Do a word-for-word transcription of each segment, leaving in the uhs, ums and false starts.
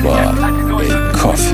بار ای کافی.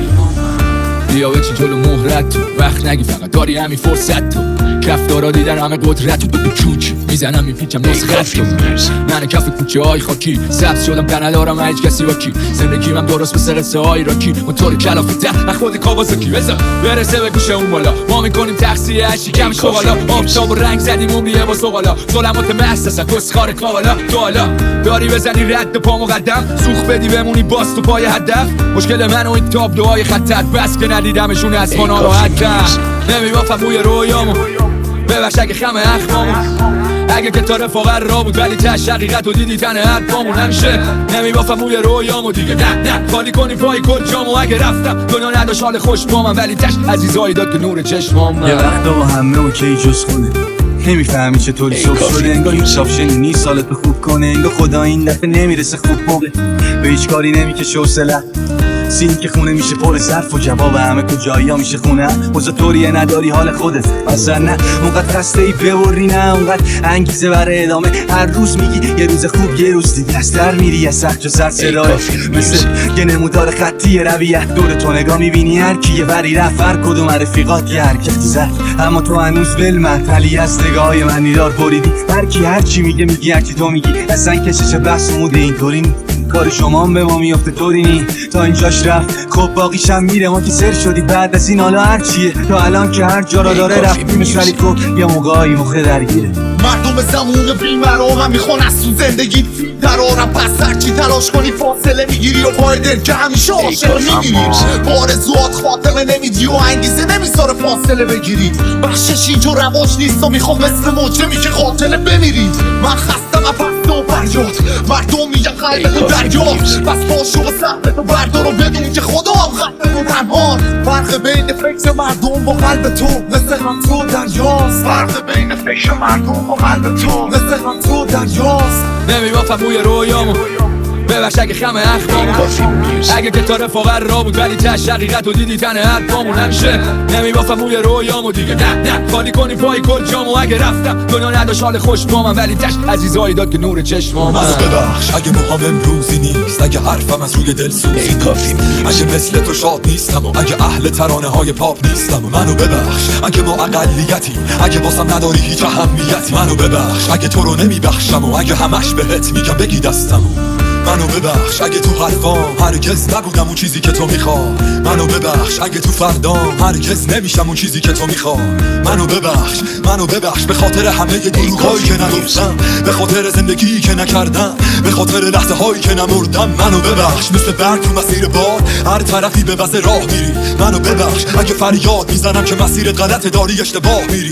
بیا بچین جلو مهرت تو، وقت نگی فقط داری همین فرصت تو. کفتارا دیدن همه قدرت تو، بدو چوک میزنم میپیچم نسخت تو. من کف کوچه های خاکی سبز شدم تنه دارم هیچ کسی با کی. زندگیم هم درست مثل قصه های راکی، موتور کلافه ده من خود کاوازاکی. بذار برسه به گوشه اون بالا، ما میکنیم تقصیه هشی کم شغالا. آفتاب و رنگ زدیم عمریه با سوغالا، ظلمات محسسن کسخار کاوالا. تو حالا داری بزنی رد پا مقدم، سوخ بدی بمونی باز تو پای هدف. مشکل من و این تابلوهای خطت بس که ندیدمشون از ما ناراحتم. نمیبافم روی رویامو، ببخش اگه خم اخمامو، اگه که تا رفاقت را بود ولی تش حقیقت و دیدی تنه حرفامون. همیشه نمیبافم روی رویامو دیگه، نه نه خالی کنی پای کل جامو. اگه رفتم دنیا نداشت حال خوش با من، ولی تش عزیزایی داد که نور چشمام. یه وقتا با همه اوکی جز خونه، نمیفهمی چطوری صبح شده. انگار یوسف شنینی سالت خوب کنه، انگار خدا این دفعه نمیرسه خوب موقع. به هیچ کاری نمیکشه حوصله، سین که خونه میشه پر ظرف و جواب همه کجایی ها میشه خونه. موزه طوریه نداری حال خودت اصلا، نه اونقدر خسته ای ببری، نه اونقدر انگیزه برای ادامه. هر روز میگی یه روز خوب یه روز دیگه از در میری، یه سخت و سر صدای مثل یه نمودار خطی رویت. دور تو نگاه میبینی هر کی یه وری رفت، هر کدوم رفیقات یه حرکت زد، اما تو هنوز ولمند. ولی از نگاه من نیدار بریدی، هر کی هر چی میگه میگی هر کی تو میگی. اصلا کشش بحث موده اینطوری نی، کار شما هم به ما میفته طوری نی. تا اینجاش رفت خب باقیشم میره، ما که سر شدی بعد از این حالا هر چیه. تا الان که هر جا را داره رفتیمش، ولی کن یه موقعی مخه درگیره. مردم زمون بیمرام هم میخوان از تو زندگی درارم، پس هرچی تلاش کنی فاصله میگیری و پای دل که همیشه عاشق میگیری. آرزوات خاتمه نمیدی و انگیزه نمیذاره فاصله بگیری. بخشش اینجا رواج نیست و میخوام مثل مجرمی که قاتله بمیری. من خستم از پس و فریاد، مردم میگن قلبتو دریا، پس باشو و سهمتو بردار و بدون که خدا هم خطه و تنهان. فرق بین فکر مردم با قلب تو مثل هم تو دریاست. فرق بین فکر مردم با قلب تو مثل هم تو دریاست. نمیبافم روی رویامو، ببخش اگه خم اخمامو، اگه که تا رفاقت را بود ولی تش حقیقت و دیدی تنه حرفامون. همیشه نمیبافم روی رویامو دیگه، نه نه خالی کنی پای کل جامو. اگه رفتم دنیا نداشت حال خوش با من، ولی تش عزیزایی داد که نور چشمام. منو ببخش اگه موهام امروزی نیست، اگه حرفم از روی دل سوزی نیست، اگه مثل تو شاد نیستم و اگه اهل ترانه های پاپ نیستم. و منو ببخش اگه ما اقلیتی، اگه واسم نداری هیچ اهمیتی. منو ببخش اگه تو رو نمیبخشم و اگه همش بهت میگم بگی دستمو. منو ببخش اگه تو حرفام هرگز نبودم اون چیزی که تو میخوای. منو ببخش اگه تو فردام هرگز نمیشم اون چیزی که تو میخوای. منو ببخش منو ببخش به خاطر همه دروغایی که نگفتم، به خاطر زندگی که نکردم، به خاطر لحظه هایی که نمردم. منو ببخش مثل برگ تو مسیر بار، هر طرفی به واسه راه میری. منو ببخش اگه فریاد میزنم که مسیرت غلطه، داری اشتباه میری.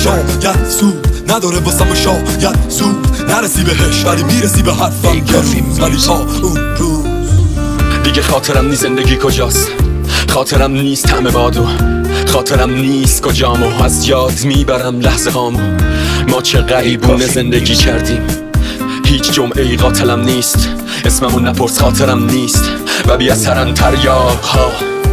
شاید سود نداره واسم و شاید زود نرسی بهش، ولی میرسی به حرفم یه روز. ولی تا اون روز دیگه خاطرم نیست زندگی کجاست، خاطرم نیست همه بادو، خاطرم نیست کجامو. از یاد میبرم لحظه هامو، ما چه غریبونه زندگی کردیم. هیچ جمعه ای قاتلم نیست، اسممون نپرس خاطرم نیست. و بی اثرن تریاق ها،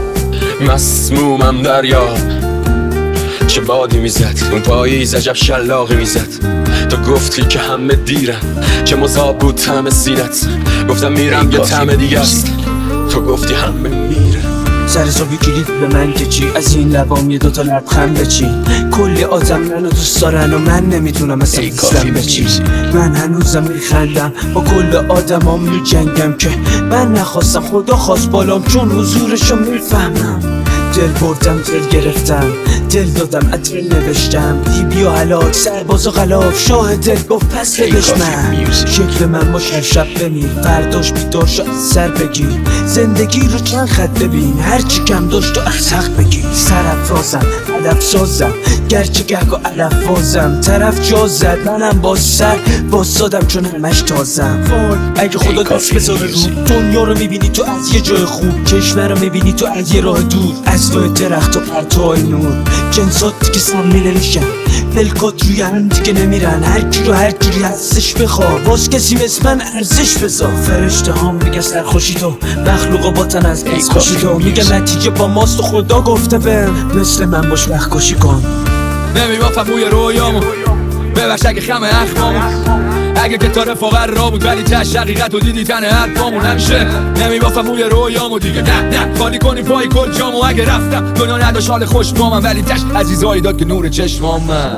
مسمومم دریاب. چه بادی میزد اون پاییز، عجب شلاقی میزد. تو گفتی که همه دیرن، چه مذاب بود طعم سینت. گفتم میرم یه طعم دیگه است، تو گفتی همه میرن. سر صبحی کلید به من که چی، از این لبام یه دوتا لبخند بچی. کلی آدم منو دوست دارن و من نمیتونم مثل ایسلم بچی. من هنوزم میخندم با کل آدمام میجنگم که من نخواستم خدا خواست بالام، چون حضورشو میفهمم. دل بردم دل گرفتم، دل دادم عطر نوشتم. دیبی و هلاک سرباز و غلاف، شاه دل گفت پس دلش من. شکل من باش هر شب بمیر، فرداش بیدار شد سر بگیر. زندگی رو چند خط ببین، هرچی کم داشت تو از حق بگیر. سرافرازم علف سازم، گرچه گرگ و علف بازم. طرف جا زد منم با سر بازدادم، چون همش تازم. اگه خدا دست بذاره رو دنیا رو میبینی تو از یه جای خوب، کشور رو میبینی تو از یه راه دور. از تو درخت و پرتوهای نور، جنسات دیگه سمی نمیشن، ملکات روی هم دیگه نمیرن. هر کی رو هر جوری هستش بخوا، باز کسی مثل من ارزش بذار. فرشته هم میگه سرخوشی تو، مخلوقا باتن از بس خوشی تو. میگه نتیجه با ماست و خدا گفته بهم، مثل من باش وقت کشی کن. نمیبافم روی رویامو، ببخش اگه خم اخمامون، اگه که تا رفاقت را بود ولی تش حقیقت و دیدی تن حرفامون. همیشه نمیبافم روی رویامو دیگه، نه نه خالی کنی پای کل جامو. اگه رفتم دنیا نداشت حال خوش با من، ولی تش عزیزایی داد که نور چشمام من.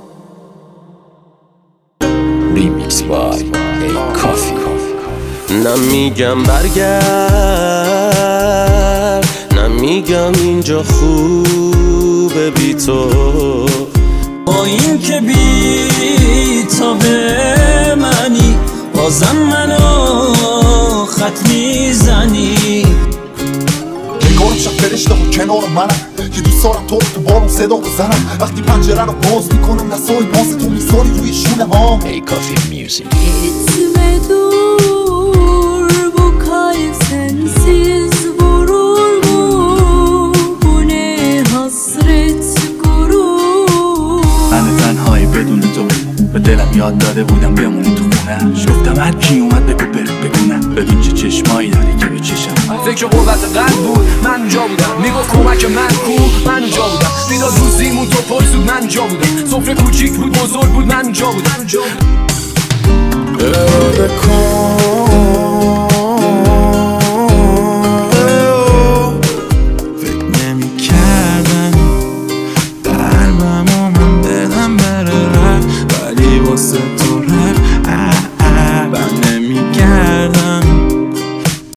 Remix by A Coffee. نمیگم برگرد، نمیگم اینجا خوبه بی تو، با این که بی تا به منی بازم منو خط میزنی. نگارم شب فرشته و کنار منم که دوست دارم تو رو تو بارم صدا بزنم. وقتی پنجره رو باز میکنم دستای ناز تو میذاری روی شونه ها. A Coffee Music. Gitme dur, bu kalp sensiz vurur mu? Bu ne hasret gurur. من تنهایی بدون تو به دلم یاد داده بودم بمونی تو خونه‌اش. گفتم هر کی اومد بگو بره بگونه ببین چه چشمایی داری که به چشم. فکر قوت قلب بود من اونجا بودم، میگفت کمک من کو من اونجا بودم. میداد روزیمون تو پرسود من اونجا بودم. سفره کوچیک بود بزرگ بود من اونجا بودم. اراده کن